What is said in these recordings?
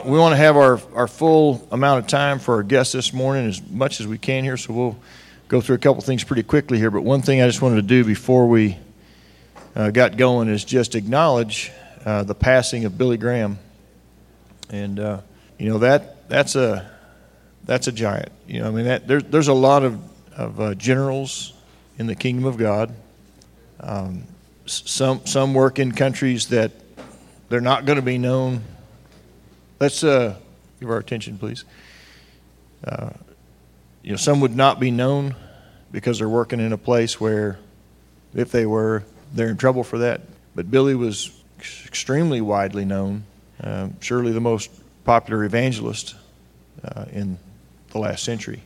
We want to have our full amount of time for our guests this morning, as much as we can here, so we'll go through a couple things pretty quickly here. But one thing I just wanted to do before we got going is just acknowledge the passing of Billy Graham. And, that's a giant. There's a lot of generals in the kingdom of God. Some work in countries that they're not going to be known. Let's give our attention, please. Some would not be known because they're working in a place where, if they were, they're in trouble for that. But Billy was extremely widely known, surely the most popular evangelist in the last century.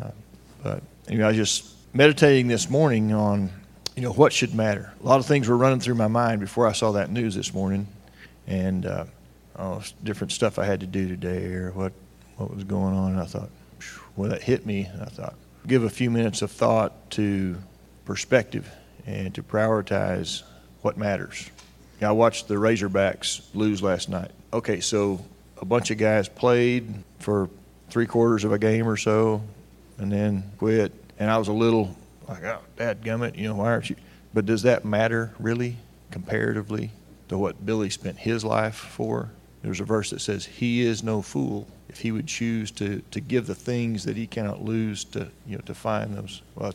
But I was just meditating this morning on, what should matter. A lot of things were running through my mind before I saw that news this morning, and different stuff I had to do today, or what was going on. And I thought, well, that hit me. And I thought, give a few minutes of thought to perspective and to prioritize what matters. I watched the Razorbacks lose last night. Okay, so a bunch of guys played for 3/4 of a game or so, and then quit. And I was a little like, oh, dadgummit, why aren't you? But does that matter really, comparatively, to what Billy spent his life for? There's a verse that says, "He is no fool if he would choose to give the things that he cannot lose to find those." Well,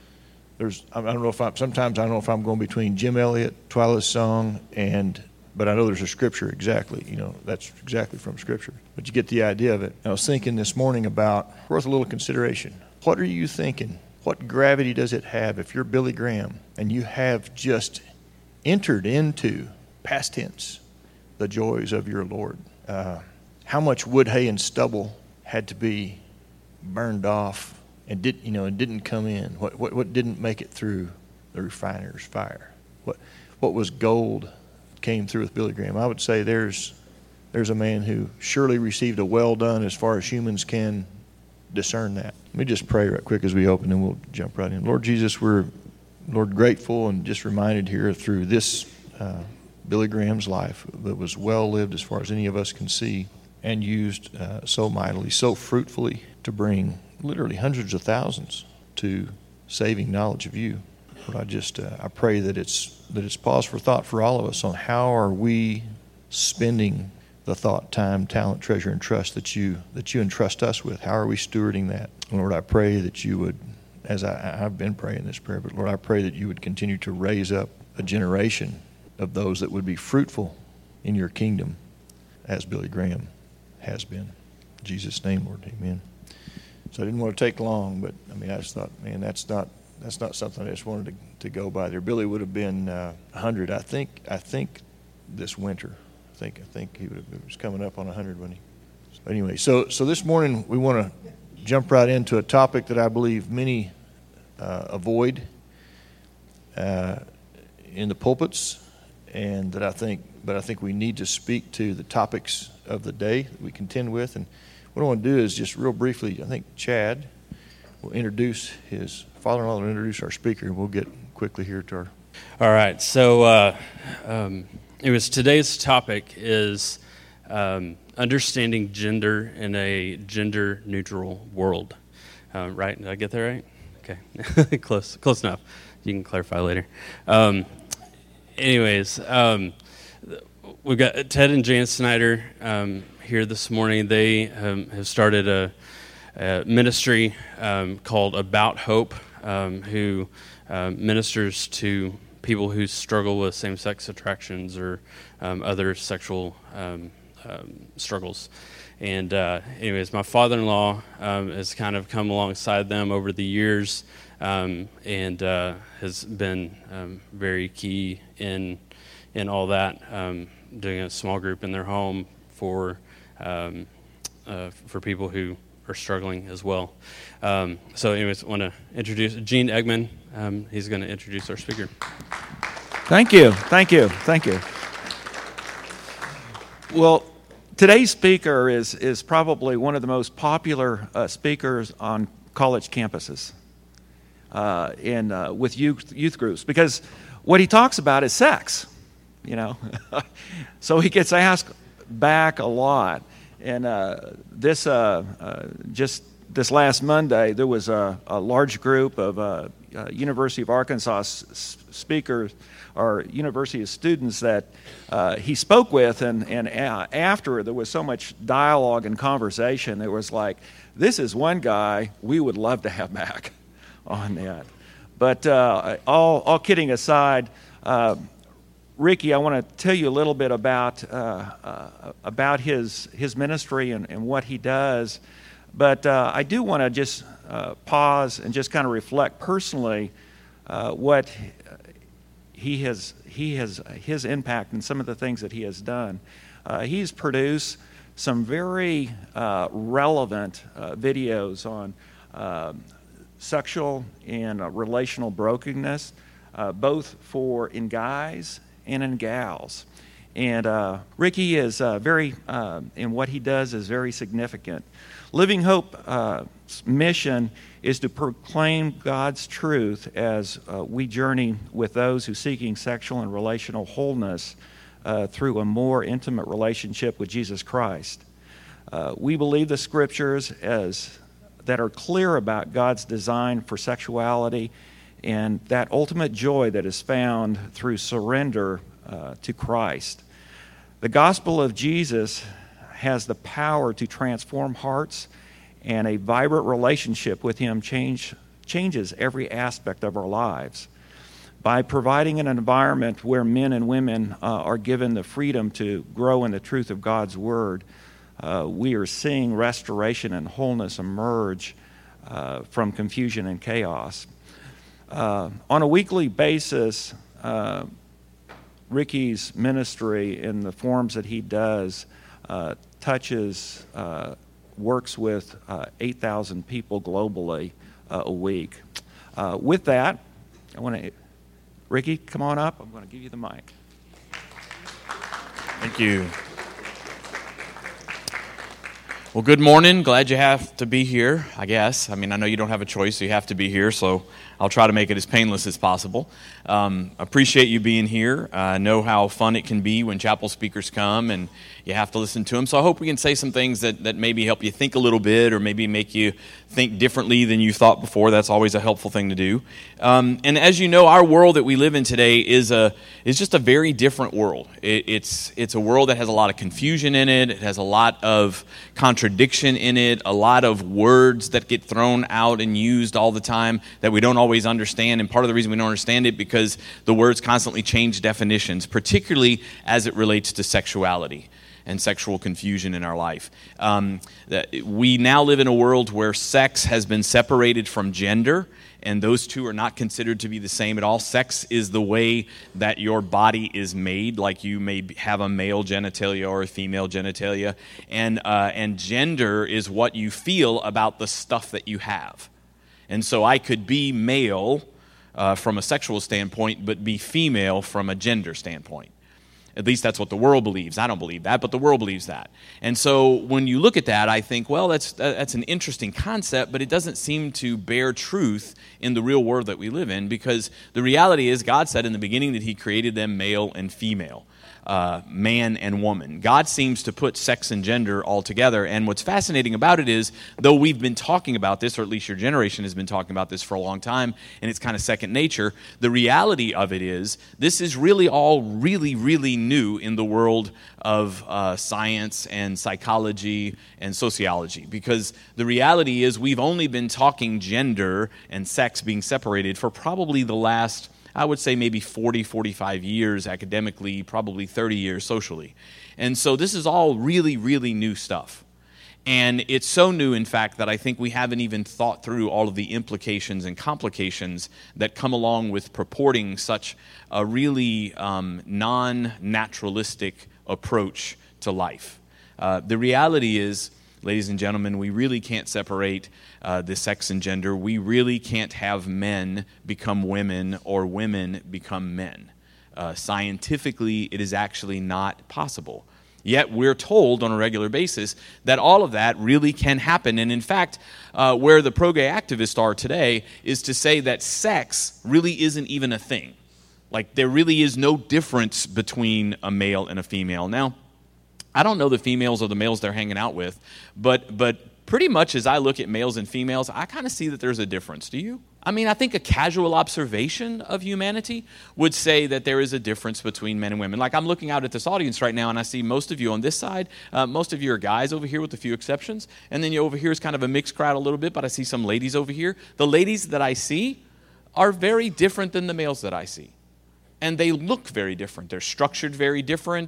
sometimes I don't know if I'm going between Jim Elliott, Twyla's song, but I know there's a scripture exactly. That's exactly from scripture. But you get the idea of it. I was thinking this morning about, worth a little consideration. What are you thinking? What gravity does it have if you're Billy Graham and you have just entered into, past tense, the joys of your Lord? How much wood, hay, and stubble had to be burned off and didn't come in? What didn't make it through the refiner's fire? What was gold came through with Billy Graham? I would say there's a man who surely received a well done as far as humans can discern that. Let me just pray right quick as we open, and we'll jump right in. Lord Jesus, we're grateful and just reminded here through this Billy Graham's life that was well lived as far as any of us can see, and used so mightily, so fruitfully to bring literally hundreds of thousands to saving knowledge of you. Lord, I pray that it's pause for thought for all of us on how are we spending the thought, time, talent, treasure, and trust that you entrust us with. How are we stewarding that? Lord, I pray that you would, as I've been praying this prayer, but Lord, I pray that you would continue to raise up a generation of those that would be fruitful in your kingdom as Billy Graham has been. In Jesus' name, Lord, amen. So I didn't want to take long, but I just thought, man, that's not something I just wanted to go by there. Billy would have been 100, I think this winter. I think he was coming up on 100 when he. But anyway, so this morning we want to jump right into a topic that I believe many avoid in the pulpits, and that I think we need to speak to the topics of the day that we contend with. And what I want to do is just real briefly, I think Chad will introduce his father-in-law, will introduce our speaker, and we'll get quickly here to our. All right, so today's topic is understanding gender in a gender-neutral world. Right? Did I get that right? Okay, close enough. You can clarify later. We've got Ted and Jan Snyder here this morning. They have started a ministry called About Hope, who ministers to people who struggle with same-sex attractions or other sexual struggles. And my father-in-law has kind of come alongside them over the years and has been very key in all that, doing a small group in their home for people who are struggling as well. I want to introduce Gene Eggman. He's going to introduce our speaker. Thank you. Well, today's speaker is probably one of the most popular speakers on college campuses with youth groups, because what he talks about is sex, So he gets asked back a lot. just this last Monday, there was a large group of University of Arkansas speakers or university of students that he spoke with, and after there was so much dialogue and conversation, it was like, this is one guy we would love to have back on that. But all kidding aside, Ricky, I want to tell you a little bit about his ministry and what he does. But I do want to just pause and just kind of reflect personally what his impact and some of the things that he has done. He's produced some very relevant videos on sexual and relational brokenness, both in guys and in gals. And Ricky is very, in what he does is very significant. Living Hope's mission is to proclaim God's truth as we journey with those who are seeking sexual and relational wholeness through a more intimate relationship with Jesus Christ. We believe the scriptures that are clear about God's design for sexuality and that ultimate joy that is found through surrender to Christ. The gospel of Jesus has the power to transform hearts, and a vibrant relationship with Him changes every aspect of our lives. By providing an environment where men and women are given the freedom to grow in the truth of God's Word, we are seeing restoration and wholeness emerge from confusion and chaos. On a weekly basis, Ricky's ministry in the forms that he does works with 8,000 people globally a week. With that, Ricky, come on up. I'm going to give you the mic. Thank you. Well, good morning. Glad you have to be here, I guess. I mean, I know you don't have a choice, so you have to be here, so I'll try to make it as painless as possible. Appreciate you being here. I know how fun it can be when chapel speakers come and you have to listen to them. So I hope we can say some things that maybe help you think a little bit or maybe make you think differently than you thought before. That's always a helpful thing to do. And as you know, our world that we live in today is just a very different world. It's a world that has a lot of confusion in it. It has a lot of contradiction in it, a lot of words that get thrown out and used all the time that we don't always understand. And part of the reason we don't understand it because the words constantly change definitions, particularly as it relates to sexuality and sexual confusion in our life. We now live in a world where sex has been separated from gender, and those two are not considered to be the same at all. Sex is the way that your body is made, like you may have a male genitalia or a female genitalia, and gender is what you feel about the stuff that you have. And so I could be male from a sexual standpoint, but be female from a gender standpoint. At least that's what the world believes. I don't believe that, but the world believes that. And so when you look at that, I think, well, that's an interesting concept, but it doesn't seem to bear truth in the real world that we live in, because the reality is God said in the beginning that He created them male and female, man and woman. God seems to put sex and gender all together, and what's fascinating about it is, though we've been talking about this, or at least your generation has been talking about this for a long time, and it's kind of second nature, the reality of it is, this is really all really, really new in the world of science and psychology and sociology, because the reality is we've only been talking gender and sex being separated for probably the last, I would say maybe 40, 45 years academically, probably 30 years socially. And so this is all really, really new stuff. And it's so new, in fact, that I think we haven't even thought through all of the implications and complications that come along with purporting such a really non-naturalistic approach to life. The reality is, ladies and gentlemen, we really can't separate the sex and gender. We really can't have men become women or women become men. Scientifically, it is actually not possible. Yet we're told on a regular basis that all of that really can happen. And in fact, where the pro-gay activists are today is to say that sex really isn't even a thing. Like, there really is no difference between a male and a female. Now, I don't know the females or the males they're hanging out with, but pretty much as I look at males and females, I kind of see that there's a difference. Do you? I mean, I think a casual observation of humanity would say that there is a difference between men and women. Like, I'm looking out at this audience right now, and I see most of you on this side. Most of you are guys over here with a few exceptions. And then you over here is kind of a mixed crowd a little bit, but I see some ladies over here. The ladies that I see are very different than the males that I see. And they look very different. They're structured very different.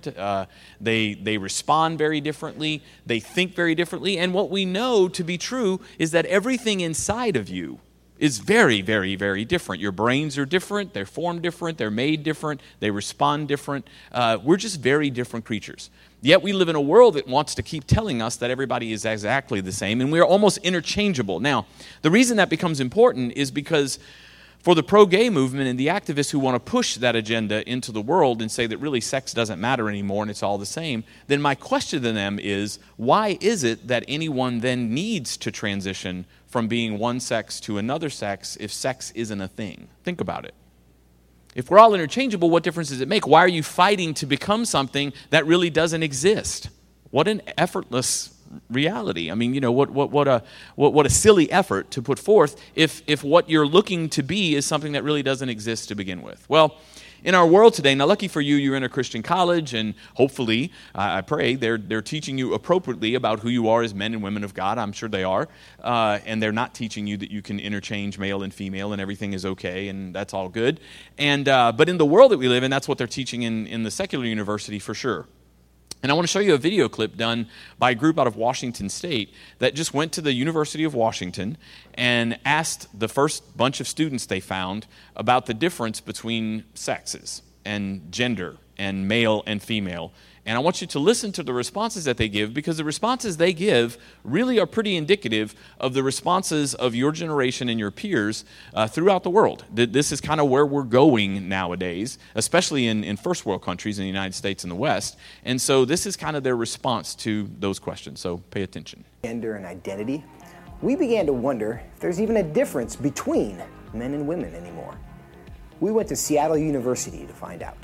They respond very differently. They think very differently. And what we know to be true is that everything inside of you is very, very, very different. Your brains are different. They're formed different. They're made different. They respond different. We're just very different creatures. Yet we live in a world that wants to keep telling us that everybody is exactly the same, and we're almost interchangeable. Now, the reason that becomes important is because for the pro-gay movement and the activists who want to push that agenda into the world and say that really sex doesn't matter anymore and it's all the same, then my question to them is, why is it that anyone then needs to transition from being one sex to another sex if sex isn't a thing? Think about it. If we're all interchangeable, what difference does it make? Why are you fighting to become something that really doesn't exist? What an effortless reality. I mean, you know, what a silly effort to put forth if what you're looking to be is something that really doesn't exist to begin with. Well, in our world today, now lucky for you, you're in a Christian college, and hopefully, I pray, they're teaching you appropriately about who you are as men and women of God. I'm sure they are. And they're not teaching you that you can interchange male and female and everything is okay, and that's all good. And but in the world that we live in, that's what they're teaching in the secular university for sure. And I want to show you a video clip done by a group out of Washington State that just went to the University of Washington and asked the first bunch of students they found about the difference between sexes and gender and male and female. And I want you to listen to the responses that they give, because the responses they give really are pretty indicative of the responses of your generation and your peers throughout the world. This is kind of where we're going nowadays, especially in first world countries in the United States and the West. And so this is kind of their response to those questions. So pay attention. Gender and identity, we began to wonder if there's even a difference between men and women anymore. We went to Seattle University to find out.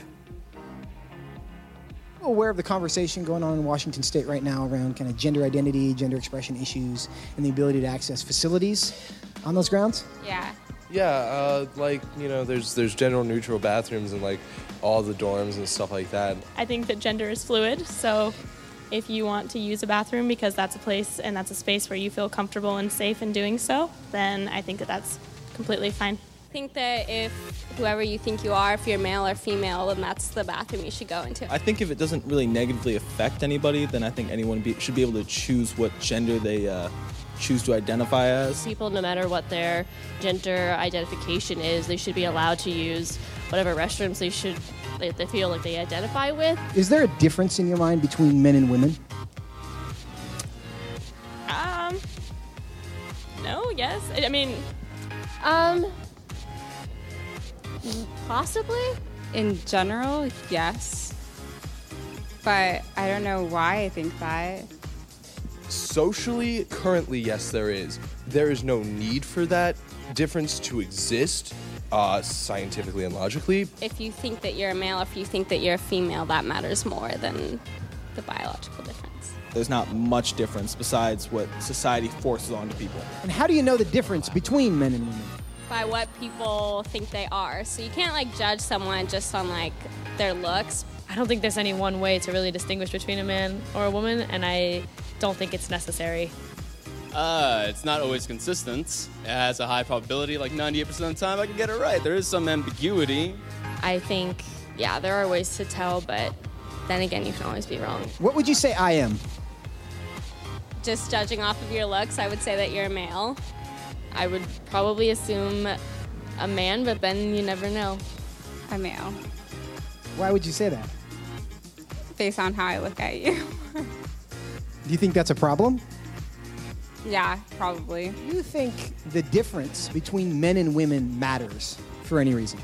Aware of the conversation going on in Washington State right now around kind of gender identity, gender expression issues, and the ability to access facilities on those grounds? Yeah, like, you know, there's gender neutral bathrooms in like all the dorms and stuff like that. I think that gender is fluid, so if you want to use a bathroom because that's a place and that's a space where you feel comfortable and safe in doing so, then I think that that's completely fine. I think that if whoever you think you are, if you're male or female, then that's the bathroom you should go into. I think if it doesn't really negatively affect anybody, then I think anyone should be able to choose what gender they choose to identify as. People, no matter what their gender identification is, they should be allowed to use whatever restrooms they feel like they identify with. Is there a difference in your mind between men and women? No, yes. I mean... Possibly. In general, yes. But I don't know why I think that. Socially, currently, yes, there is. There is no need for that difference to exist, scientifically and logically. If you think that you're a male, if you think that you're a female, that matters more than the biological difference. There's not much difference besides what society forces onto people. And how do you know the difference between men and women? By what people think they are. So you can't like judge someone just on like their looks. I don't think there's any one way to really distinguish between a man or a woman, and I don't think it's necessary. It's not always consistent. It has a high probability, like 98% of the time I can get it right. There is some ambiguity. I think, yeah, there are ways to tell, but then again, you can always be wrong. What would you say I am? Just judging off of your looks, I would say that you're a male. I would probably assume a man, but then you never know. A male. Why would you say that? Based on how I look at you. Do you think that's a problem? Yeah, probably. Do you think the difference between men and women matters for any reason?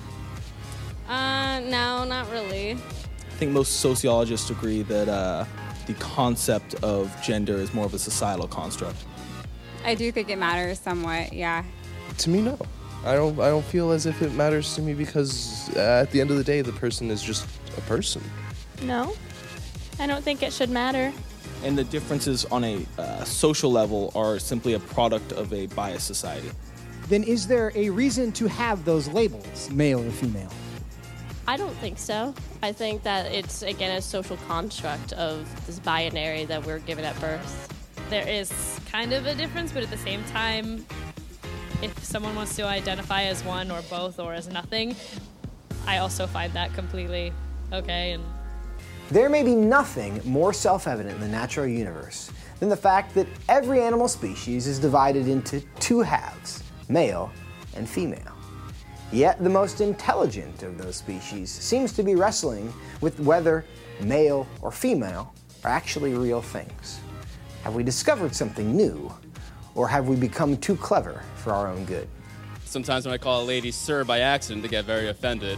No, not really. I think most sociologists agree that the concept of gender is more of a societal construct. I do think it matters somewhat, yeah. To me, no. I don't feel as if it matters to me because at the end of the day, the person is just a person. No. I don't think it should matter. And the differences on a social level are simply a product of a biased society. Then is there a reason to have those labels, male or female? I don't think so. I think that it's, again, a social construct of this binary that we're given at birth. There is kind of a difference, but at the same time, if someone wants to identify as one or both or as nothing, I also find that completely okay. And there may be nothing more self-evident in the natural universe than the fact that every animal species is divided into two halves, male and female. Yet the most intelligent of those species seems to be wrestling with whether male or female are actually real things. Have we discovered something new, or have we become too clever for our own good? Sometimes when I call a lady sir by accident, they get very offended.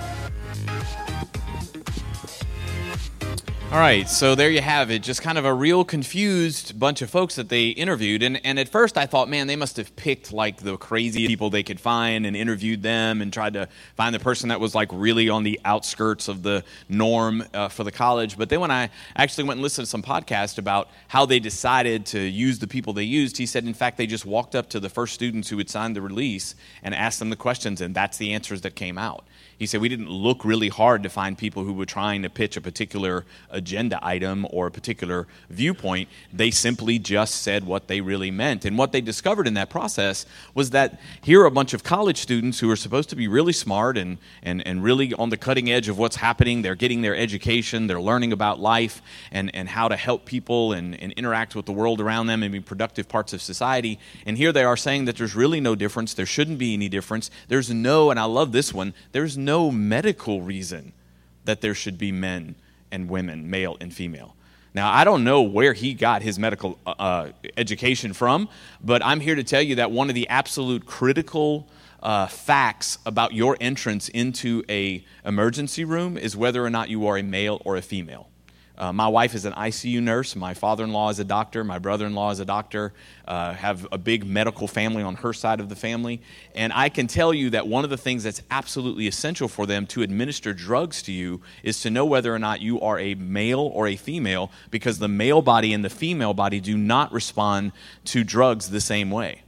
All right, so there you have it. Just kind of a real confused bunch of folks that they interviewed. And at first I thought, man, they must have picked like the crazy people they could find and interviewed them and tried to find the person that was like really on the outskirts of the norm for the college. But then when I actually went and listened to some podcast about how they decided to use the people they used, he said, in fact, they just walked up to the first students who had signed the release and asked them the questions, and that's the answers that came out. He said, we didn't look really hard to find people who were trying to pitch a particular agenda item or a particular viewpoint. They simply just said what they really meant. And what they discovered in that process was that here are a bunch of college students who are supposed to be really smart and really on the cutting edge of what's happening. They're getting their education. They're learning about life and how to help people and interact with the world around them and be productive parts of society. And here they are saying that there's really no difference. There shouldn't be any difference. There's no, and I love this one, there's no medical reason that there should be men and women, male and female. Now, I don't know where he got his medical education from, but I'm here to tell you that one of the absolute critical facts about your entrance into an emergency room is whether or not you are a male or a female. My wife is an ICU nurse. My father-in-law is a doctor. My brother-in-law is a doctor. Have a big medical family on her side of the family. And I can tell you that one of the things that's absolutely essential for them to administer drugs to you is to know whether or not you are a male or a female, because the male body and the female body do not respond to drugs the same way.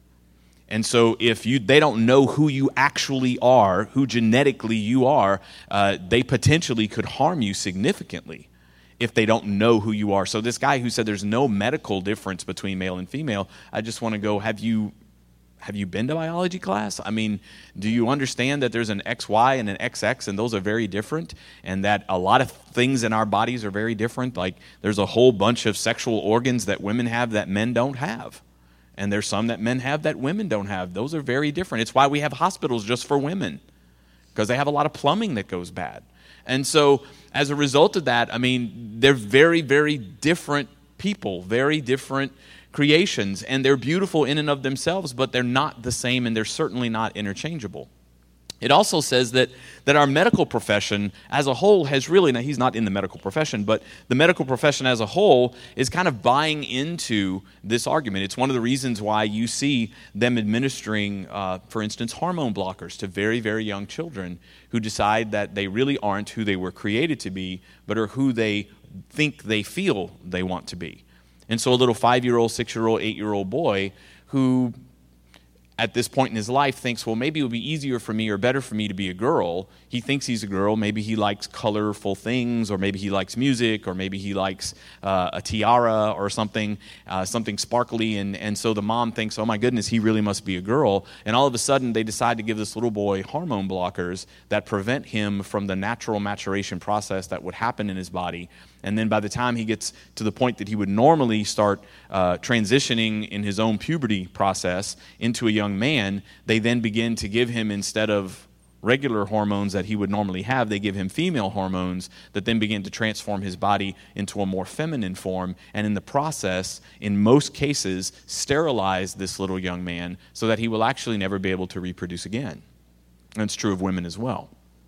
And so if they don't know who you actually are, who genetically you are, they potentially could harm you significantly if they don't know who you are. So this guy who said there's no medical difference between male and female, I just want to go, have you been to biology class? I mean, do you understand that there's an XY and an XX, and those are very different, and that a lot of things in our bodies are very different? Like there's a whole bunch of sexual organs that women have that men don't have. And there's some that men have that women don't have. Those are very different. It's why we have hospitals just for women, because they have a lot of plumbing that goes bad. And so as a result of that, I mean, they're very, very different people, very different creations, and they're beautiful in and of themselves, but they're not the same, and they're certainly not interchangeable. It also says that our medical profession as a whole has really, now he's not in the medical profession, but the medical profession as a whole is kind of buying into this argument. It's one of the reasons why you see them administering, for instance, hormone blockers to very, very young children who decide that they really aren't who they were created to be, but are who they think they feel they want to be. And so a little 5-year-old, 6-year-old, 8-year-old boy who at this point in his life thinks, well, maybe it would be easier for me or better for me to be a girl. He thinks he's a girl. Maybe he likes colorful things, or maybe he likes music, or maybe he likes a tiara or something sparkly. And so the mom thinks, oh my goodness, he really must be a girl. And all of a sudden they decide to give this little boy hormone blockers that prevent him from the natural maturation process that would happen in his body. And then by the time he gets to the point that he would normally start transitioning in his own puberty process into a young man, they then begin to give him, instead of regular hormones that he would normally have, they give him female hormones that then begin to transform his body into a more feminine form, and in the process, in most cases, sterilize this little young man so that he will actually never be able to reproduce again. And it's true of women as well.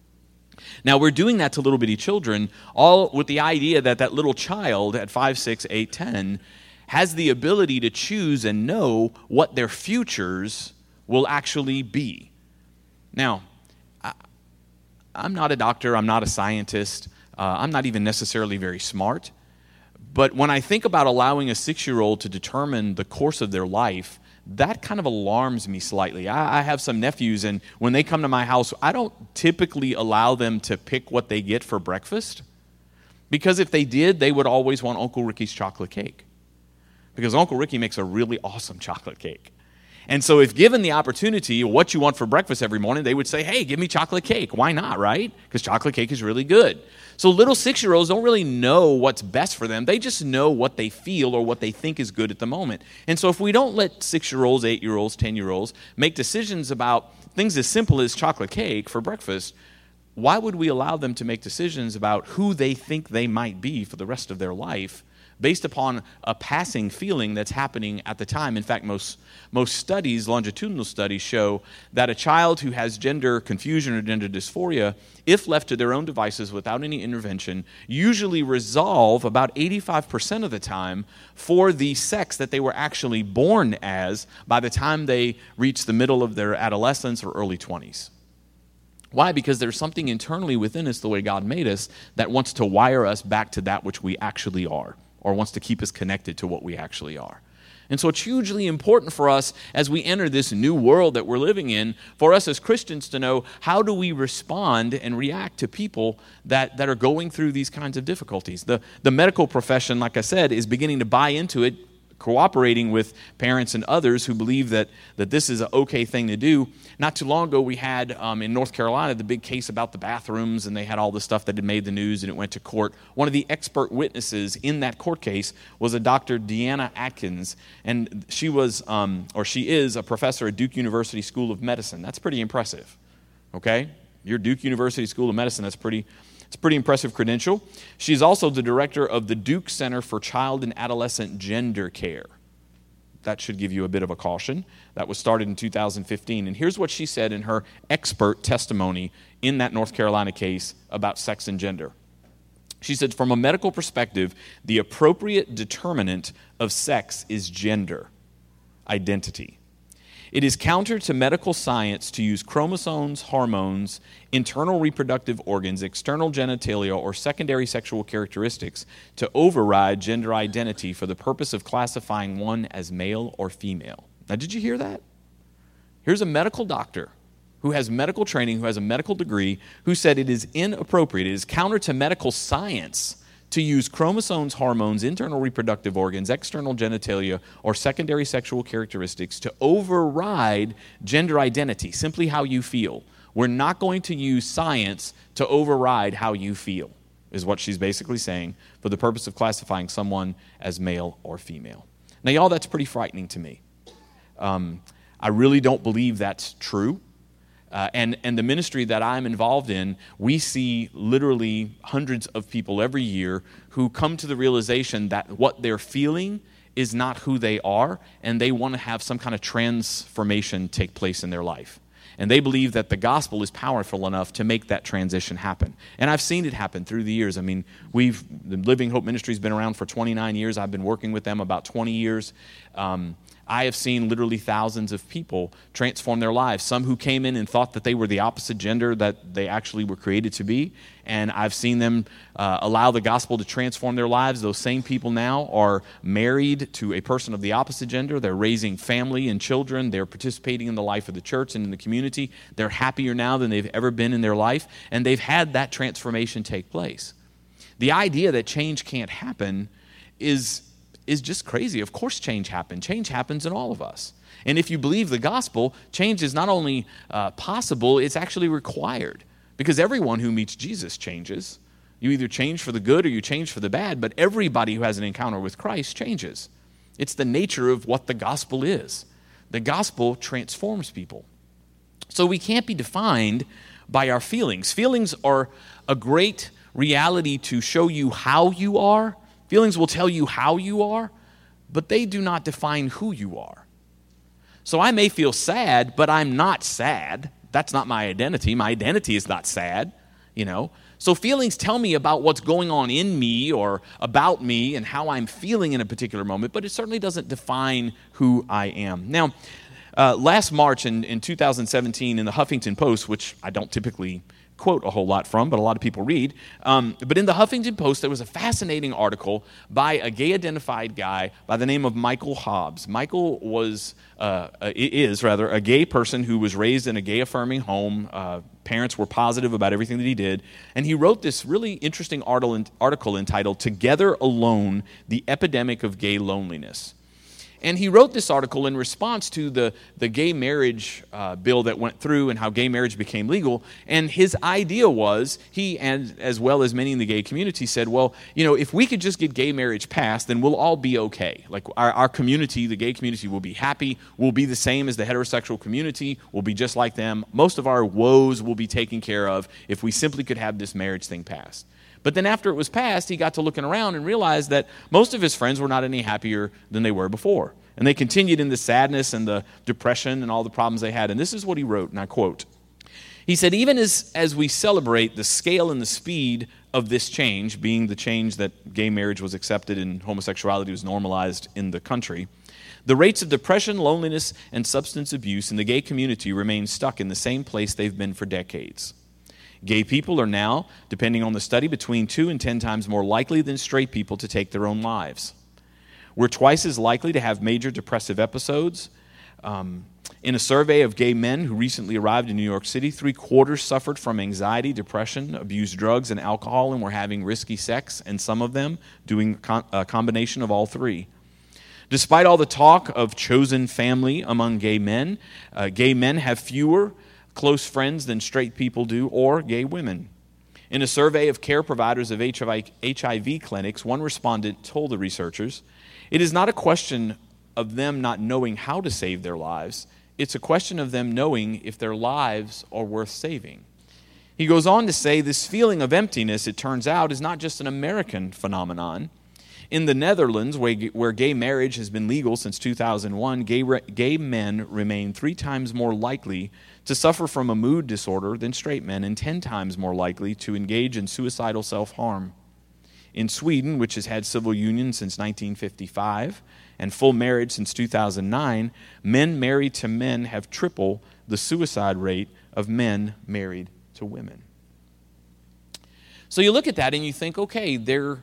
Now, we're doing that to little bitty children, all with the idea that that little child at 5, 6, 8, 10 has the ability to choose and know what their futures will actually be. Now, I'm not a doctor, I'm not a scientist, I'm not even necessarily very smart. But when I think about allowing a 6-year-old to determine the course of their life, that kind of alarms me slightly. I have some nephews, and when they come to my house, I don't typically allow them to pick what they get for breakfast. Because if they did, they would always want Uncle Ricky's chocolate cake. Because Uncle Ricky makes a really awesome chocolate cake. And so if given the opportunity, what you want for breakfast every morning, they would say, hey, give me chocolate cake. Why not, right? Because chocolate cake is really good. So little 6-year-olds don't really know what's best for them. They just know what they feel or what they think is good at the moment. And so if we don't let 6-year-olds, 8-year-olds, 10-year-olds make decisions about things as simple as chocolate cake for breakfast, why would we allow them to make decisions about who they think they might be for the rest of their life based upon a passing feeling that's happening at the time? In fact, most studies, longitudinal studies, show that a child who has gender confusion or gender dysphoria, if left to their own devices without any intervention, usually resolve about 85% of the time for the sex that they were actually born as by the time they reach the middle of their adolescence or early 20s. Why? Because there's something internally within us, the way God made us, that wants to wire us back to that which we actually are, or wants to keep us connected to what we actually are. And so it's hugely important for us as we enter this new world that we're living in, for us as Christians to know how do we respond and react to people that are going through these kinds of difficulties. The medical profession, like I said, is beginning to buy into it, cooperating with parents and others who believe that this is an okay thing to do. Not too long ago, we had in North Carolina the big case about the bathrooms, and they had all the stuff that had made the news, and it went to court. One of the expert witnesses in that court case was a Dr. Deanna Atkins, and she was, or she is, a professor at Duke University School of Medicine. That's pretty impressive, okay? Your Duke University School of Medicine, it's a pretty impressive credential. She's also the director of the Duke Center for Child and Adolescent Gender Care. That should give you a bit of a caution. That was started in 2015. And here's what she said in her expert testimony in that North Carolina case about sex and gender. She said, from a medical perspective, the appropriate determinant of sex is gender, identity. It is counter to medical science to use chromosomes, hormones, internal reproductive organs, external genitalia, or secondary sexual characteristics to override gender identity for the purpose of classifying one as male or female. Now, did you hear that? Here's a medical doctor who has medical training, who has a medical degree, who said it is inappropriate, it is counter to medical science to use chromosomes, hormones, internal reproductive organs, external genitalia, or secondary sexual characteristics to override gender identity, simply how you feel. We're not going to use science to override how you feel, is what she's basically saying, for the purpose of classifying someone as male or female. Now, y'all, that's pretty frightening to me. I really don't believe that's true. And the ministry that I'm involved in, we see literally hundreds of people every year who come to the realization that what they're feeling is not who they are, and they want to have some kind of transformation take place in their life. And they believe that the gospel is powerful enough to make that transition happen. And I've seen it happen through the years. I mean, the Living Hope Ministry has been around for 29 years. I've been working with them about 20 years. I have seen literally thousands of people transform their lives. Some who came in and thought that they were the opposite gender that they actually were created to be. And I've seen them allow the gospel to transform their lives. Those same people now are married to a person of the opposite gender. They're raising family and children. They're participating in the life of the church and in the community. They're happier now than they've ever been in their life. And they've had that transformation take place. The idea that change can't happen is just crazy. Of course change happens. Change happens in all of us. And if you believe the gospel, change is not only possible, it's actually required. Because everyone who meets Jesus changes. You either change for the good or you change for the bad, but everybody who has an encounter with Christ changes. It's the nature of what the gospel is. The gospel transforms people. So we can't be defined by our feelings. Feelings are a great reality to show you how you are. Feelings will tell you how you are, but they do not define who you are. So I may feel sad, but I'm not sad. That's not my identity. My identity is not sad, So feelings tell me about what's going on in me or about me and how I'm feeling in a particular moment, but it certainly doesn't define who I am. Now, last March in 2017 in the Huffington Post, which I don't typically quote a whole lot from, but a lot of people read. But in the Huffington Post, there was a fascinating article by a gay-identified guy by the name of Michael Hobbs. Michael is a gay person who was raised in a gay-affirming home. Parents were positive about everything that he did. And he wrote this really interesting article entitled, "Together Alone, the Epidemic of Gay Loneliness." And he wrote this article in response to the gay marriage bill that went through and how gay marriage became legal. And his idea was, he and as well as many in the gay community said, well, if we could just get gay marriage passed, then we'll all be okay. Like our community, the gay community, will be happy. We'll be the same as the heterosexual community. We'll be just like them. Most of our woes will be taken care of if we simply could have this marriage thing passed. But then after it was passed, he got to looking around and realized that most of his friends were not any happier than they were before. And they continued in the sadness and the depression and all the problems they had. And this is what he wrote, and I quote. He said, even as we celebrate the scale and the speed of this change, being the change that gay marriage was accepted and homosexuality was normalized in the country, the rates of depression, loneliness, and substance abuse in the gay community remain stuck in the same place they've been for decades. Gay people are now, depending on the study, between 2 and 10 times more likely than straight people to take their own lives. We're twice as likely to have major depressive episodes. In a survey of gay men who recently arrived in New York City, 3/4 suffered from anxiety, depression, abused drugs and alcohol, and were having risky sex, and some of them doing a combination of all three. Despite all the talk of chosen family among gay men have fewer close friends than straight people do, or gay women. In a survey of care providers of HIV clinics, one respondent told the researchers, "It is not a question of them not knowing how to save their lives. It's a question of them knowing if their lives are worth saving." He goes on to say this feeling of emptiness, it turns out, is not just an American phenomenon. In the Netherlands, where gay marriage has been legal since 2001, gay men remain 3 times more likely to suffer from a mood disorder than straight men, and 10 times more likely to engage in suicidal self-harm. In Sweden, which has had civil union since 1955 and full marriage since 2009, men married to men have triple the suicide rate of men married to women. So you look at that and you think, okay, their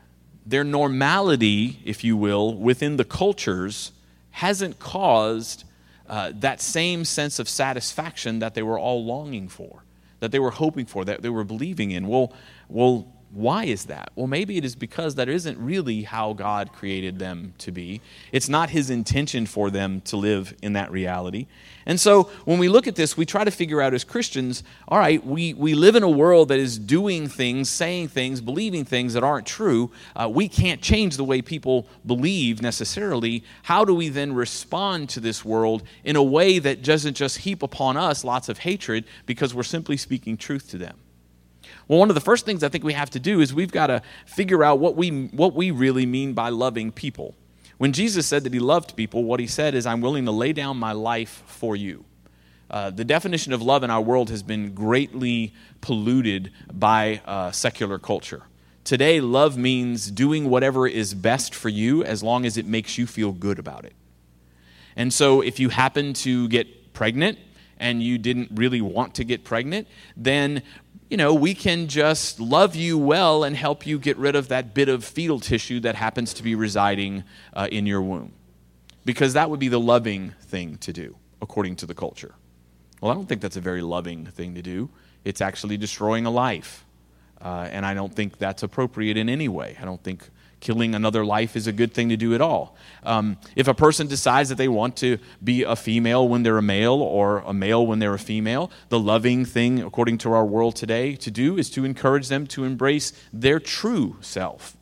normality, if you will, within the cultures hasn't caused that same sense of satisfaction that they were all longing for, that they were hoping for, that they were believing in. Well, why is that? Well, maybe it is because that isn't really how God created them to be. It's not His intention for them to live in that reality. And so when we look at this, we try to figure out as Christians, all right, we live in a world that is doing things, saying things, believing things that aren't true. We can't change the way people believe necessarily. How do we then respond to this world in a way that doesn't just heap upon us lots of hatred because we're simply speaking truth to them? Well, one of the first things I think we have to do is we've got to figure out what we really mean by loving people. When Jesus said that He loved people, what He said is, I'm willing to lay down my life for you. The definition of love in our world has been greatly polluted by secular culture. Today, love means doing whatever is best for you as long as it makes you feel good about it. And so if you happen to get pregnant and you didn't really want to get pregnant, then we can just love you well and help you get rid of that bit of fetal tissue that happens to be residing in your womb. Because that would be the loving thing to do, according to the culture. Well, I don't think that's a very loving thing to do. It's actually destroying a life. And I don't think that's appropriate in any way. I don't think killing another life is a good thing to do at all. If a person decides that they want to be a female when they're a male or a male when they're a female, the loving thing, according to our world today, to do is to encourage them to embrace their true self.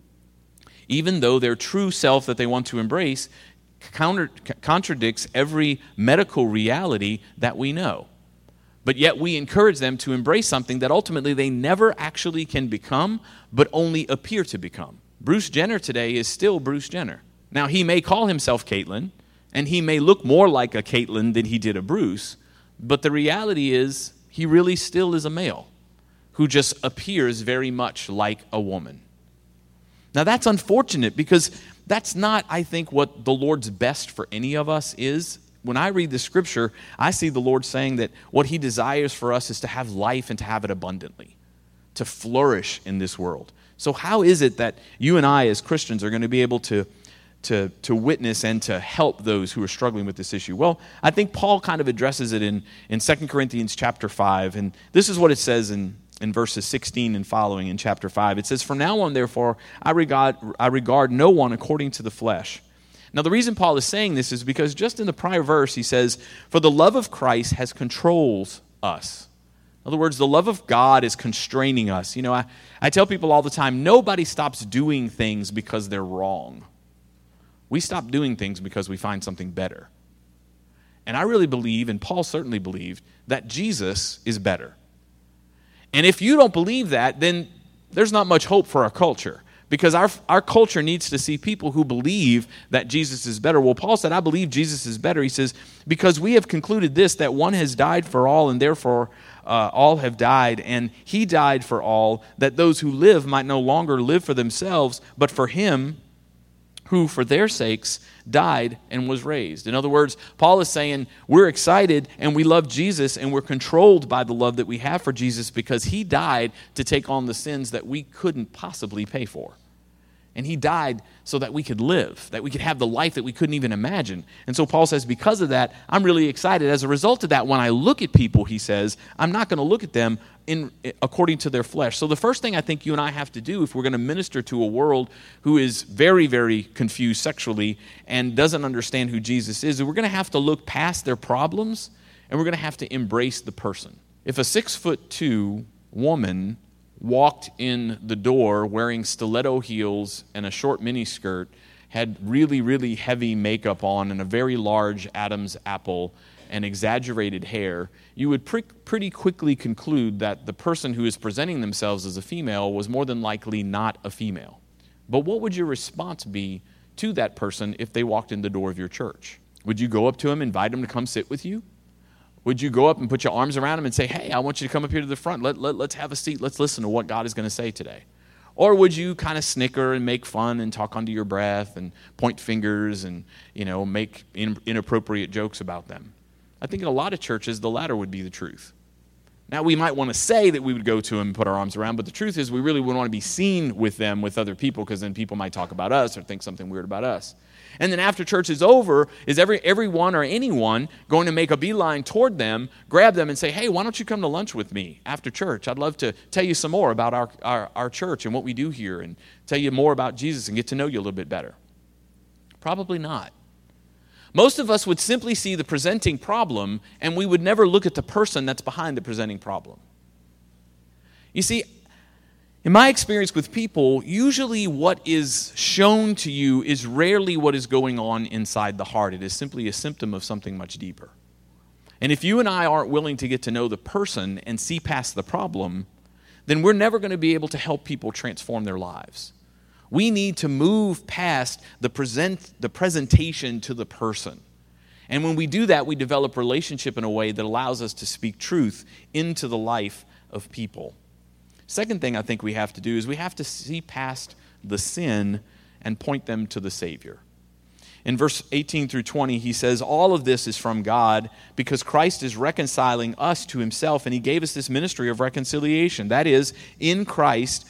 Even though their true self that they want to embrace contradicts every medical reality that we know. But yet we encourage them to embrace something that ultimately they never actually can become, but only appear to become. Bruce Jenner today is still Bruce Jenner. Now, he may call himself Caitlyn, and he may look more like a Caitlyn than he did a Bruce, but the reality is he really still is a male who just appears very much like a woman. Now, that's unfortunate because that's not, I think, what the Lord's best for any of us is. when I read the scripture, I see the Lord saying that what he desires for us is to have life and to have it abundantly, to flourish in this world. So how is it that you and I as Christians are going to be able to witness and to help those who are struggling with this issue? Well, I think Paul kind of addresses it in 2 Corinthians chapter 5, and this is what it says in verses 16 and following in chapter 5. It says, "From now on, therefore, I regard no one according to the flesh." Now, the reason Paul is saying this is because just in the prior verse, he says, "For the love of Christ has controls us." In other words, the love of God is constraining us. You know, I tell people all the time, nobody stops doing things because they're wrong. We stop doing things because we find something better. And I really believe, and Paul certainly believed, that Jesus is better. And if you don't believe that, then there's not much hope for our culture. Because our culture needs to see people who believe that Jesus is better. Well, Paul said, I believe Jesus is better. He says, because we have concluded this, that one has died for all, and therefore all have died. And he died for all, that those who live might no longer live for themselves, but for him who for their sakes died and was raised. In other words, Paul is saying we're excited and we love Jesus and we're controlled by the love that we have for Jesus because he died to take on the sins that we couldn't possibly pay for. And he died so that we could live, that we could have the life that we couldn't even imagine. And so Paul says, because of that, I'm really excited. As a result of that, when I look at people, he says, I'm not going to look at them according to their flesh. So the first thing I think you and I have to do if we're going to minister to a world who is very, very confused sexually and doesn't understand who Jesus is we're going to have to look past their problems and we're going to have to embrace the person. If a 6'2" woman walked in the door wearing stiletto heels and a short miniskirt, had really, really heavy makeup on and a very large Adam's apple and exaggerated hair, you would pretty quickly conclude that the person who is presenting themselves as a female was more than likely not a female. But what would your response be to that person if they walked in the door of your church? Would you go up to them, invite them to come sit with you? Would you go up and put your arms around them and say, hey, I want you to come up here to the front. Let's have a seat. Let's listen to what God is going to say today. Or would you kind of snicker and make fun and talk under your breath and point fingers and, make inappropriate jokes about them? I think in a lot of churches, the latter would be the truth. Now, we might want to say that we would go to them and put our arms around, but the truth is we really wouldn't want to be seen with them with other people because then people might talk about us or think something weird about us. And then after church is over, is everyone or anyone going to make a beeline toward them, grab them and say, hey, why don't you come to lunch with me after church? I'd love to tell you some more about our church and what we do here and tell you more about Jesus and get to know you a little bit better. Probably not. Most of us would simply see the presenting problem and we would never look at the person that's behind the presenting problem. You see, in my experience with people, usually what is shown to you is rarely what is going on inside the heart. It is simply a symptom of something much deeper. And if you and I aren't willing to get to know the person and see past the problem, then we're never going to be able to help people transform their lives. We need to move past the presentation to the person. And when we do that, we develop relationship in a way that allows us to speak truth into the life of people. Second thing I think we have to do is we have to see past the sin and point them to the Savior. In verse 18 through 20, he says, all of this is from God because Christ is reconciling us to himself, and he gave us this ministry of reconciliation. That is, in Christ,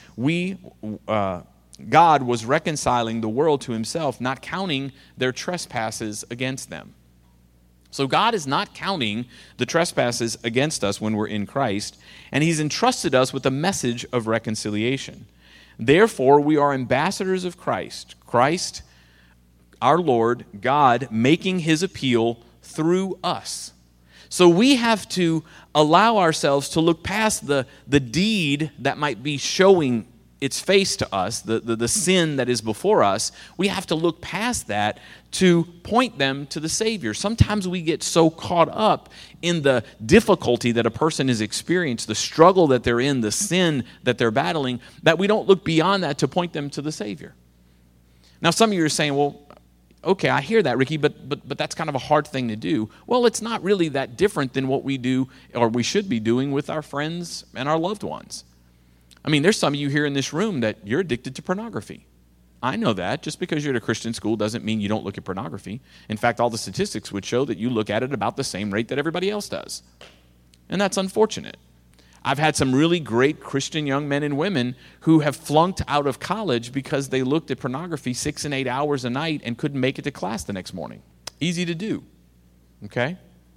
God was reconciling the world to himself, not counting their trespasses against them. So God is not counting the trespasses against us when we're in Christ, and he's entrusted us with a message of reconciliation. Therefore, we are ambassadors of Christ. Christ, our Lord, God, making his appeal through us. So we have to allow ourselves to look past the deed that might be showing its face to us, the sin that is before us. We have to look past that to point them to the Savior. Sometimes we get so caught up in the difficulty that a person has experienced, the struggle that they're in, the sin that they're battling, that we don't look beyond that to point them to the Savior. Now, some of you are saying, well, okay, I hear that, Ricky, but that's kind of a hard thing to do. Well, it's not really that different than what we do or we should be doing with our friends and our loved ones. I mean, there's some of you here in this room that you're addicted to pornography. I know that. Just because you're at a Christian school doesn't mean you don't look at pornography. In fact, all the statistics would show that you look at it about the same rate that everybody else does. And that's unfortunate. I've had some really great Christian young men and women who have flunked out of college because they looked at pornography 6 and 8 hours a night and couldn't make it to class the next morning. Easy to do. Okay?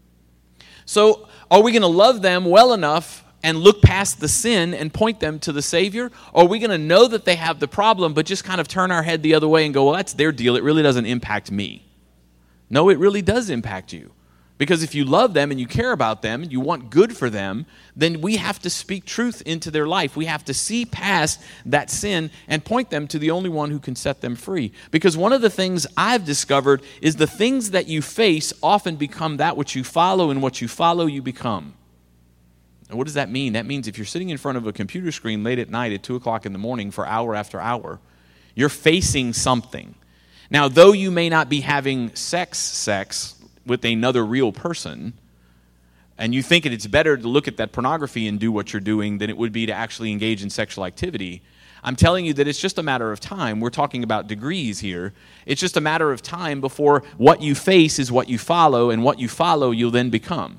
So, are we going to love them well enough and look past the sin and point them to the Savior? Or are we going to know that they have the problem but just kind of turn our head the other way and go, well, that's their deal. It really doesn't impact me. No, it really does impact you. Because if you love them and you care about them and you want good for them, then we have to speak truth into their life. We have to see past that sin and point them to the only one who can set them free. Because one of the things I've discovered is the things that you face often become that which you follow, and what you follow you become. And what does that mean? That means if you're sitting in front of a computer screen late at night at 2 o'clock in the morning for hour after hour, you're facing something. Now, though you may not be having sex with another real person, and you think it's better to look at that pornography and do what you're doing than it would be to actually engage in sexual activity, I'm telling you that it's just a matter of time. We're talking about degrees here. It's just a matter of time before what you face is what you follow, and what you follow you'll then become.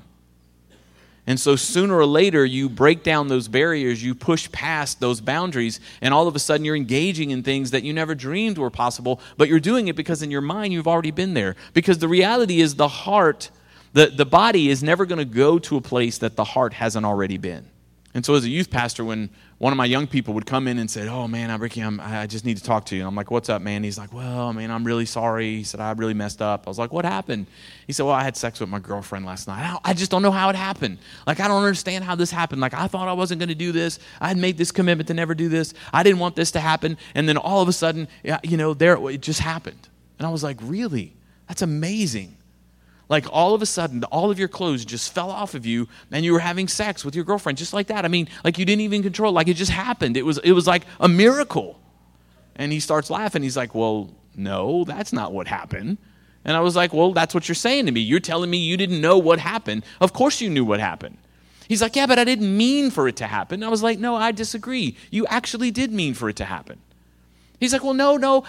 And so sooner or later, you break down those barriers, you push past those boundaries, and all of a sudden you're engaging in things that you never dreamed were possible, but you're doing it because in your mind you've already been there. Because the reality is the heart, the body is never going to go to a place that the heart hasn't already been. And so as a youth pastor, when one of my young people would come in and say, oh man, Ricky, I just need to talk to you. And I'm like, what's up, man? He's like, well, man, I'm really sorry. He said, I really messed up. I was like, what happened? He said, well, I had sex with my girlfriend last night. I just don't know how it happened. Like, I don't understand how this happened. Like, I thought I wasn't going to do this. I had made this commitment to never do this. I didn't want this to happen. And then all of a sudden, it just happened. And I was like, really? That's amazing. Like, all of a sudden, all of your clothes just fell off of you, and you were having sex with your girlfriend just like that. I mean, like, you didn't even control it. Like, it just happened. It was like a miracle. And he starts laughing. He's like, well, no, that's not what happened. And I was like, well, that's what you're saying to me. You're telling me you didn't know what happened. Of course you knew what happened. He's like, yeah, but I didn't mean for it to happen. And I was like, no, I disagree. You actually did mean for it to happen. He's like, well, no,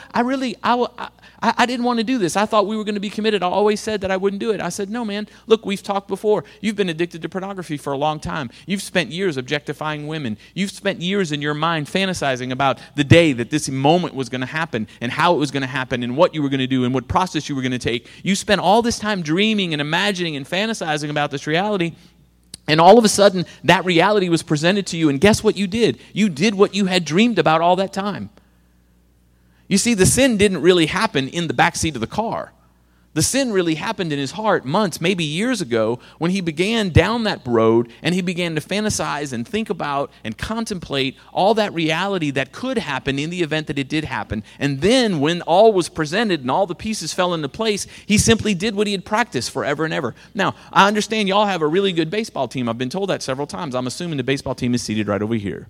I didn't want to do this. I thought we were going to be committed. I always said that I wouldn't do it. I said, no, man, look, we've talked before. You've been addicted to pornography for a long time. You've spent years objectifying women. You've spent years in your mind fantasizing about the day that this moment was going to happen and how it was going to happen and what you were going to do and what process you were going to take. You spent all this time dreaming and imagining and fantasizing about this reality. And all of a sudden, that reality was presented to you. And guess what you did? You did what you had dreamed about all that time. You see, the sin didn't really happen in the backseat of the car. The sin really happened in his heart months, maybe years ago, when he began down that road and he began to fantasize and think about and contemplate all that reality that could happen in the event that it did happen. And then when all was presented and all the pieces fell into place, he simply did what he had practiced forever and ever. Now, I understand y'all have a really good baseball team. I've been told that several times. I'm assuming the baseball team is seated right over here.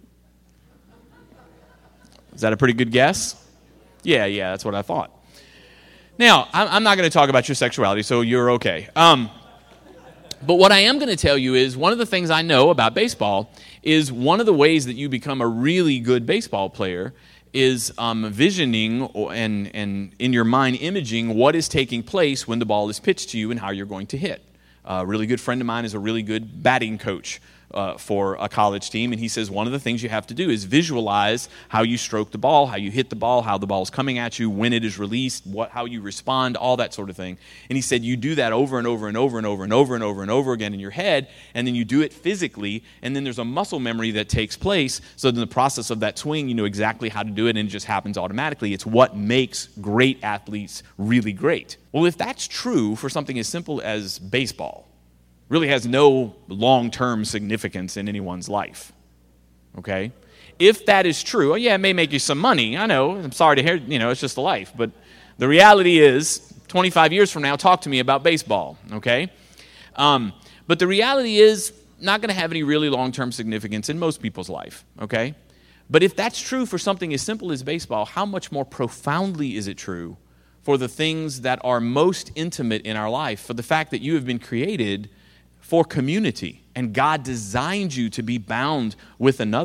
Is that a pretty good guess? Yeah, that's what I thought. Now, I'm not going to talk about your sexuality, so you're okay. But what I am going to tell you is one of the things I know about baseball is one of the ways that you become a really good baseball player is visioning and in your mind imaging what is taking place when the ball is pitched to you and how you're going to hit. A really good friend of mine is a really good batting coach for a college team, and he says one of the things you have to do is visualize how you stroke the ball, how you hit the ball, how the ball is coming at you, when it is released, how you respond, all that sort of thing. And he said you do that over and over and over and over and over and over and over again in your head, and then you do it physically, and then there's a muscle memory that takes place, so in the process of that swing, you know exactly how to do it, and it just happens automatically. It's what makes great athletes really great. Well, if that's true for something as simple as baseball, really has no long-term significance in anyone's life, okay? If that is true, it may make you some money. I know, I'm sorry to hear, it's just a life. But the reality is, 25 years from now, talk to me about baseball, okay? But the reality is not going to have any really long-term significance in most people's life, okay? But if that's true for something as simple as baseball, how much more profoundly is it true for the things that are most intimate in our life, for the fact that you have been created for community, and God designed you to be bound with another.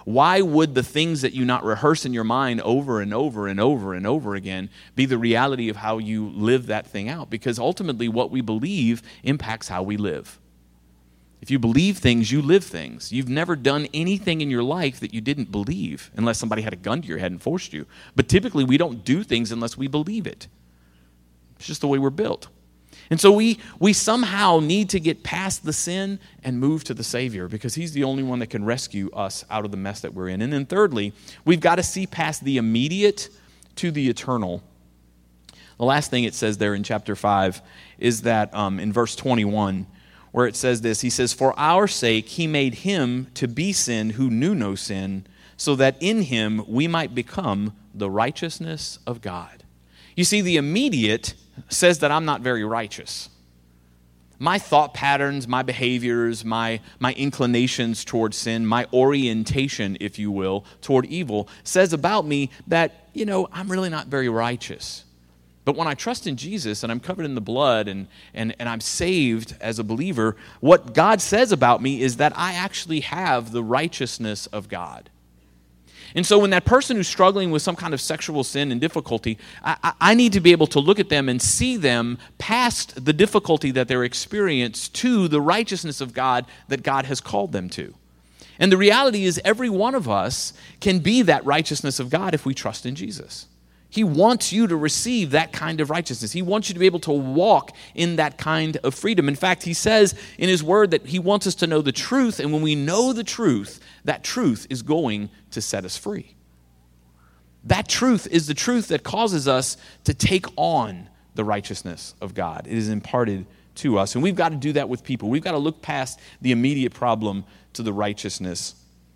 why would the things that you not rehearse in your mind over and over and over and over again be the reality of how you live that thing out? Because ultimately what we believe impacts how we live. If you believe things, you live things. You've never done anything in your life that you didn't believe, unless somebody had a gun to your head and forced you. But typically we don't do things unless we believe it. It's just the way we're built. And so we somehow need to get past the sin and move to the Savior, because he's the only one that can rescue us out of the mess that we're in. And then thirdly, we've got to see past the immediate to the eternal. The last thing it says there in chapter 5 is that in verse 21, where it says this, he says, "For our sake he made him to be sin who knew no sin, so that in him we might become the righteousness of God." You see, the immediate says that I'm not very righteous. My thought patterns, my behaviors, my inclinations toward sin, my orientation, if you will, toward evil, says about me that, I'm really not very righteous. But when I trust in Jesus and I'm covered in the blood and I'm saved as a believer, what God says about me is that I actually have the righteousness of God. And so when that person who's struggling with some kind of sexual sin and difficulty, I need to be able to look at them and see them past the difficulty that they're experiencing to the righteousness of God that God has called them to. And the reality is every one of us can be that righteousness of God if we trust in Jesus. He wants you to receive that kind of righteousness. He wants you to be able to walk in that kind of freedom. In fact, he says in his word that he wants us to know the truth, and when we know the truth, that truth is going to set us free. That truth is the truth that causes us to take on the righteousness of God. It is imparted to us, and we've got to do that with people. We've got to look past the immediate problem to the righteousness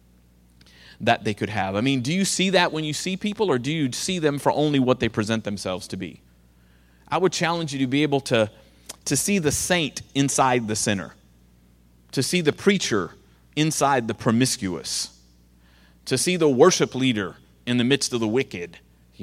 that they could have. I mean, do you see that when you see people, or do you see them for only what they present themselves to be? I would challenge you to be able to see the saint inside the sinner, to see the preacher inside the promiscuous, to see the worship leader in the midst of the wicked,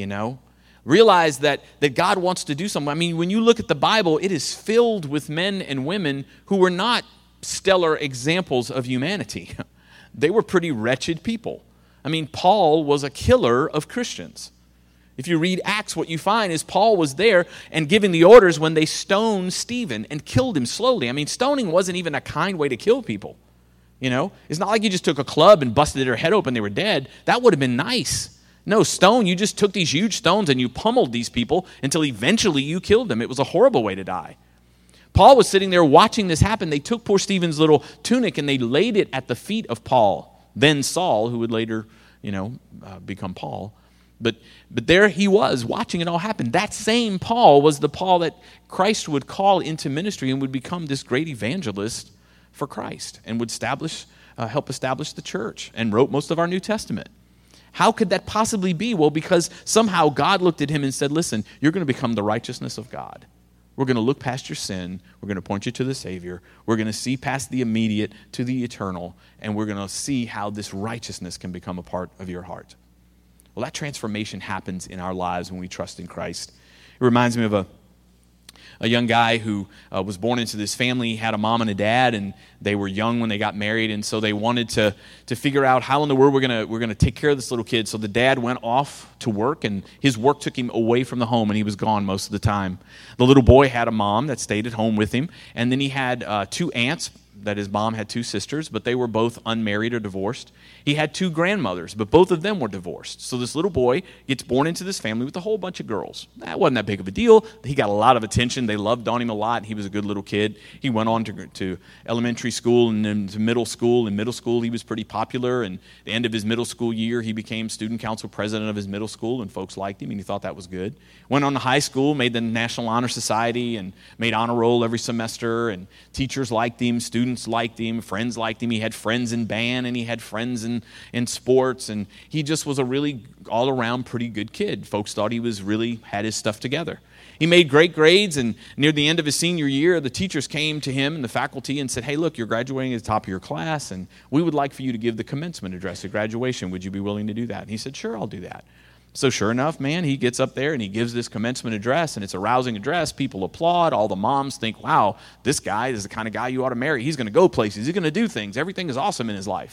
Realize that God wants to do something. I mean, when you look at the Bible, it is filled with men and women who were not stellar examples of humanity. They were pretty wretched people. I mean, Paul was a killer of Christians. If you read Acts, what you find is Paul was there and giving the orders when they stoned Stephen and killed him slowly. I mean, stoning wasn't even a kind way to kill people. It's not like you just took a club and busted their head open, they were dead. That would have been nice. No, you just took these huge stones and you pummeled these people until eventually you killed them. It was a horrible way to die. Paul was sitting there watching this happen. They took poor Stephen's little tunic and they laid it at the feet of Paul, then Saul, who would later, become Paul. But there he was watching it all happen. That same Paul was the Paul that Christ would call into ministry and would become this great evangelist for Christ and would help establish the church and wrote most of our New Testament. How could that possibly be? Well, because somehow God looked at him and said, listen, you're going to become the righteousness of God. We're going to look past your sin. We're going to point you to the Savior. We're going to see past the immediate to the eternal, and we're going to see how this righteousness can become a part of your heart. Well, that transformation happens in our lives when we trust in Christ. It reminds me of a young guy who was born into this family. He had a mom and a dad, and they were young when they got married, and so they wanted to figure out how in the world we're gonna take care of this little kid. So the dad went off to work, and his work took him away from the home, and he was gone most of the time. The little boy had a mom that stayed at home with him, and then he had 2 aunts. That his mom had 2 sisters, but they were both unmarried or divorced. He had 2 grandmothers, but both of them were divorced. So this little boy gets born into this family with a whole bunch of girls. That wasn't that big of a deal. He got a lot of attention. They loved on him a lot. He was a good little kid. He went on to elementary school and then to middle school. In middle school, he was pretty popular. And at the end of his middle school year, he became student council president of his middle school, and folks liked him, and he thought that was good. Went on to high school, made the National Honor Society, and made honor roll every semester, and teachers liked him, students liked him, friends liked him. He had friends in band, and he had friends in sports, and he just was a really all-around pretty good kid. Folks thought he was really had his stuff together. He made great grades, and near the end of his senior year, the teachers came to him and the faculty and said, hey, look, you're graduating at the top of your class, and we would like for you to give the commencement address at graduation. Would you be willing to do that? And he said, sure, I'll do that. So sure enough, man, he gets up there and he gives this commencement address, and it's a rousing address. People applaud. All the moms think, wow, this guy is the kind of guy you ought to marry. He's going to go places. He's going to do things. Everything is awesome in his life.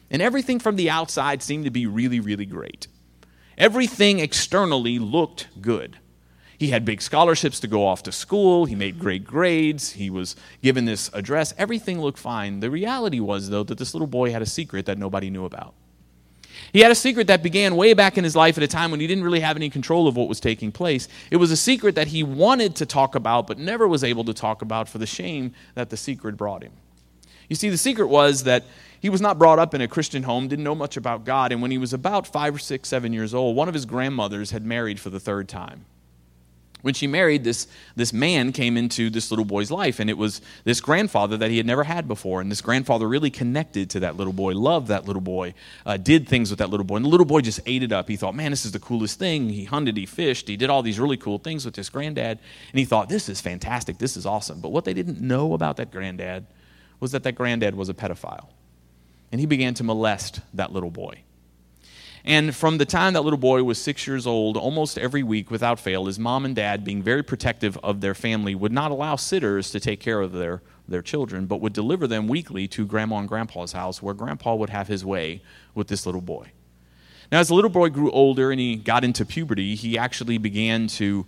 And everything from the outside seemed to be really, really great. Everything externally looked good. He had big scholarships to go off to school. He made great grades. He was given this address. Everything looked fine. The reality was, though, that this little boy had a secret that nobody knew about. He had a secret that began way back in his life at a time when he didn't really have any control of what was taking place. It was a secret that he wanted to talk about but never was able to talk about for the shame that the secret brought him. You see, the secret was that he was not brought up in a Christian home, didn't know much about God, and when he was about 5 or 6, 7 years old, one of his grandmothers had married for the third time. When she married, this man came into this little boy's life, and it was this grandfather that he had never had before, and this grandfather really connected to that little boy, loved that little boy, did things with that little boy, and the little boy just ate it up. He thought, man, this is the coolest thing. He hunted, he fished, he did all these really cool things with his granddad, and he thought, this is fantastic, this is awesome. But what they didn't know about that granddad was that granddad was a pedophile, and he began to molest that little boy. And from the time that little boy was 6 years old, almost every week without fail, his mom and dad, being very protective of their family, would not allow sitters to take care of their children, but would deliver them weekly to Grandma and Grandpa's house, where Grandpa would have his way with this little boy. Now, as the little boy grew older and he got into puberty, he actually began to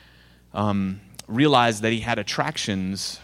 realize that he had attractions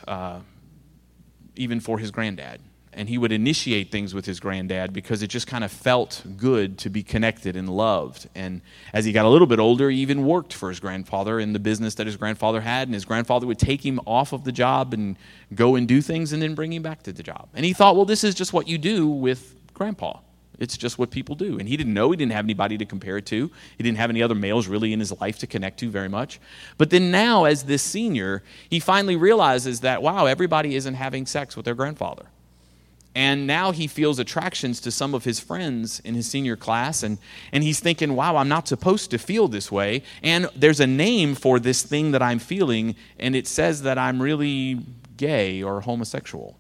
even for his granddad. And he would initiate things with his granddad because it just kind of felt good to be connected and loved. And as he got a little bit older, he even worked for his grandfather in the business that his grandfather had. And his grandfather would take him off of the job and go and do things and then bring him back to the job. And he thought, well, this is just what you do with Grandpa. It's just what people do. And he didn't know. He didn't have anybody to compare it to. He didn't have any other males really in his life to connect to very much. But then now, as this senior, he finally realizes that, wow, everybody isn't having sex with their grandfather. And now he feels attractions to some of his friends in his senior class, and he's thinking, wow, I'm not supposed to feel this way, and there's a name for this thing that I'm feeling, and it says that I'm really gay or homosexual.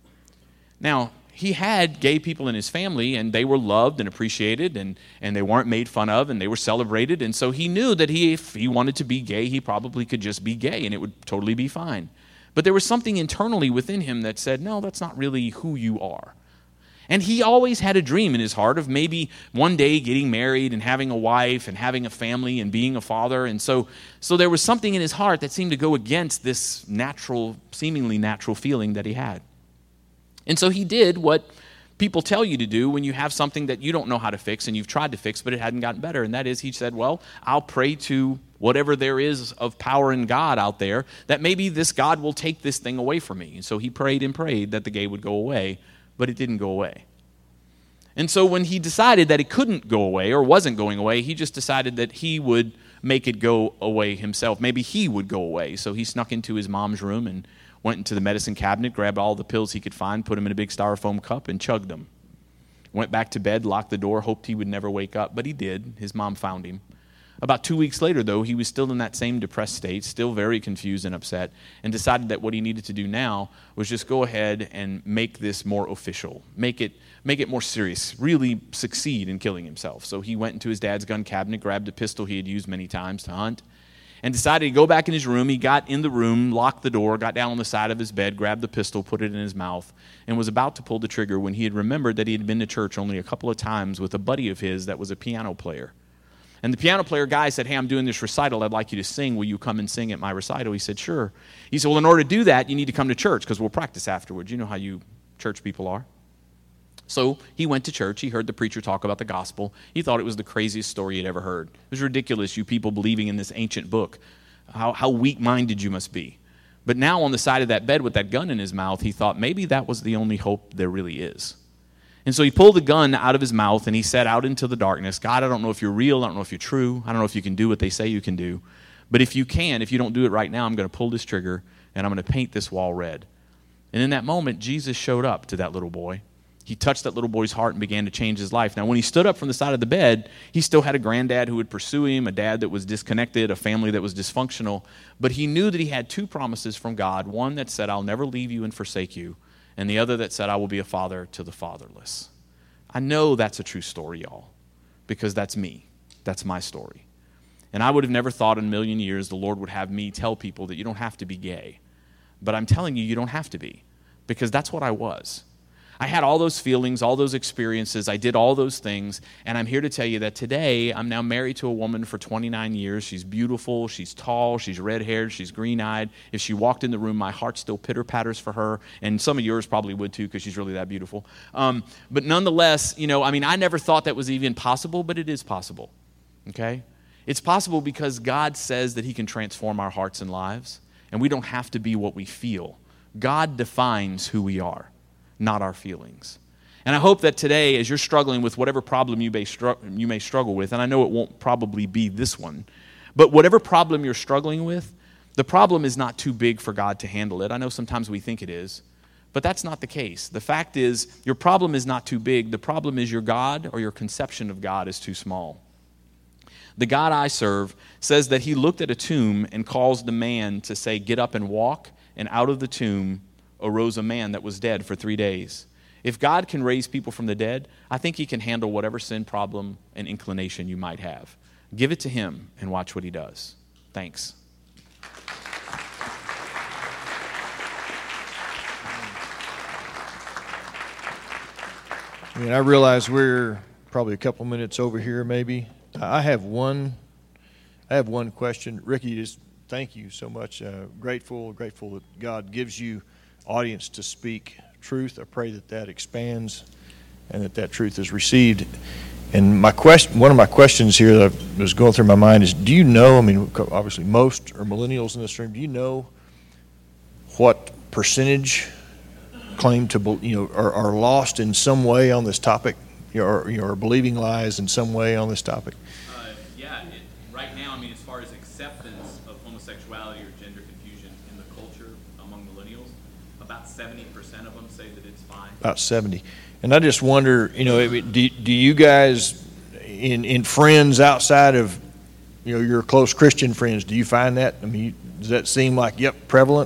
Now, he had gay people in his family, and they were loved and appreciated, and they weren't made fun of, and they were celebrated, and so he knew that if he wanted to be gay, he probably could just be gay, and it would totally be fine. But there was something internally within him that said, no, that's not really who you are. And he always had a dream in his heart of maybe one day getting married and having a wife and having a family and being a father. And so there was something in his heart that seemed to go against this seemingly natural feeling that he had. And so he did what people tell you to do when you have something that you don't know how to fix and you've tried to fix, but it hadn't gotten better. And that is, he said, well, I'll pray to whatever there is of power in God out there, that maybe this God will take this thing away from me. And so he prayed and prayed that the gay would go away, but it didn't go away. And so when he decided that it couldn't go away or wasn't going away, he just decided that he would make it go away himself. Maybe he would go away. So he snuck into his mom's room and went into the medicine cabinet, grabbed all the pills he could find, put them in a big styrofoam cup, and chugged them. Went back to bed, locked the door, hoped he would never wake up, but he did. His mom found him. About 2 weeks later, though, he was still in that same depressed state, still very confused and upset, and decided that what he needed to do now was just go ahead and make this more official, make it more serious, really succeed in killing himself. So he went into his dad's gun cabinet, grabbed a pistol he had used many times to hunt, and decided to go back in his room. He got in the room, locked the door, got down on the side of his bed, grabbed the pistol, put it in his mouth, and was about to pull the trigger when he had remembered that he had been to church only a couple of times with a buddy of his that was a piano player. And the piano player guy said, hey, I'm doing this recital. I'd like you to sing. Will you come and sing at my recital? He said, sure. He said, well, in order to do that, you need to come to church because we'll practice afterwards. You know how you church people are. So he went to church. He heard the preacher talk about the gospel. He thought it was the craziest story he'd ever heard. It was ridiculous, you people believing in this ancient book. How weak-minded you must be. But now on the side of that bed with that gun in his mouth, he thought maybe that was the only hope there really is. And so he pulled the gun out of his mouth and he said out into the darkness, God, I don't know if you're real. I don't know if you're true. I don't know if you can do what they say you can do. But if you don't do it right now, I'm going to pull this trigger and I'm going to paint this wall red. And in that moment, Jesus showed up to that little boy. He touched that little boy's heart and began to change his life. Now, when he stood up from the side of the bed, he still had a granddad who would pursue him, a dad that was disconnected, a family that was dysfunctional. But he knew that he had two promises from God, one that said, I'll never leave you and forsake you, and the other that said, I will be a father to the fatherless. I know that's a true story, y'all, because that's me. That's my story. And I would have never thought in a million years the Lord would have me tell people that you don't have to be gay. But I'm telling you, you don't have to be, because that's what I was. I had all those feelings, all those experiences. I did all those things. And I'm here to tell you that today I'm now married to a woman for 29 years. She's beautiful. She's tall. She's red-haired. She's green-eyed. If she walked in the room, my heart still pitter-patters for her. And some of yours probably would too, because she's really that beautiful. But nonetheless, I never thought that was even possible, but it is possible. Okay? It's possible because God says that he can transform our hearts and lives. And we don't have to be what we feel. God defines who we are, not our feelings. And I hope that today, as you're struggling with whatever problem you may struggle with, and I know it won't probably be this one, but whatever problem you're struggling with, the problem is not too big for God to handle it. I know sometimes we think it is, but that's not the case. The fact is, your problem is not too big. The problem is your God or your conception of God is too small. The God I serve says that he looked at a tomb and caused the man to say, "Get up and walk," and out of the tomb arose a man that was dead for 3 days. If God can raise people from the dead, I think he can handle whatever sin problem and inclination you might have. Give it to him and watch what he does. Thanks. I realize we're probably a couple minutes over here maybe. I have one question. Ricky, just thank you so much. Grateful that God gives you audience to speak truth. I pray that expands and that truth is received. And one of my questions here that was going through my mind is, do you know, obviously most are millennials in this room, do you know what percentage claim to, are lost in some way on this topic, or believing lies in some way on this topic? Right now, as far as acceptance of homosexuality or gender confusion in the culture among millennials, about 70% of them say that it's fine. About 70. And I just wonder, do you guys, in friends outside of, your close Christian friends, do you find that? Does that seem like, prevalent?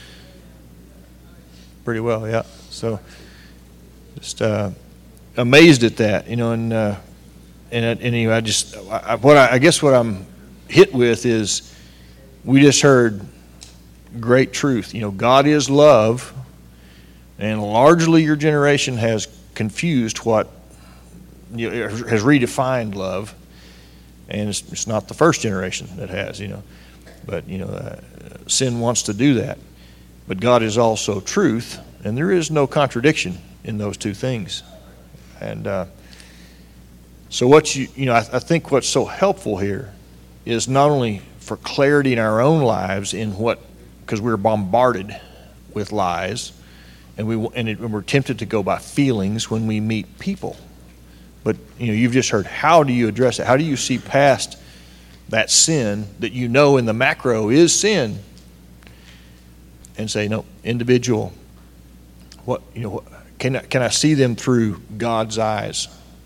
Pretty well, yeah. So, just amazed at that, I guess what I'm hit with is, we just heard great truth. God is love, and largely your generation has confused has redefined love, and it's not the first generation that has, but sin wants to do that. But God is also truth, and there is no contradiction in those two things. And so I think what's so helpful here is not only for clarity in our own lives because we're bombarded with lies, and we're tempted to go by feelings when we meet people. But you've just heard, how do you address it? How do you see past that sin that in the macro is sin, and say, no, individual, can I see them through God's eyes?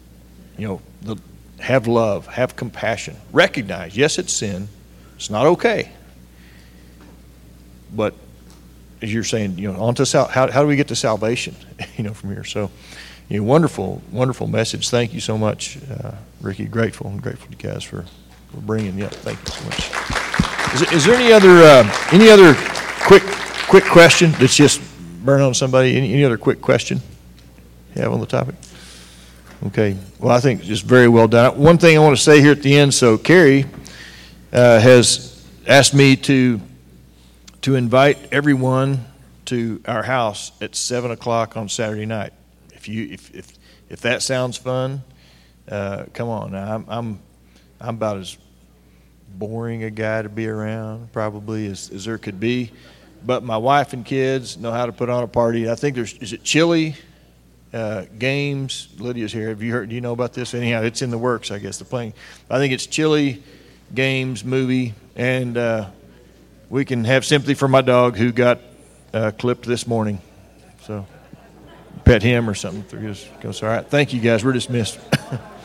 Have love, have compassion, recognize, yes, it's sin, it's not okay. But as you're saying, how do we get to salvation, from here? So, wonderful, wonderful message. Thank you so much, Ricky. Grateful to you guys for bringing. Yeah, thank you so much. Is there any other quick question that's just burn on somebody? Any other quick question you have on the topic? Okay. Well, I think just very well done. One thing I want to say here at the end. So Carrie has asked me to invite everyone to our house at 7:00 on Saturday night. If that sounds fun, come on. Now, I'm about as boring a guy to be around probably as there could be, but my wife and kids know how to put on a party. I think is it chili? Games. Lydia's here. Have you heard? Do you know about this? Anyhow, it's in the works, I guess. They're playing. I think it's chili, games, movie, and we can have sympathy for my dog who got clipped this morning. So pet him or something through his. All right. Thank you, guys. We're dismissed.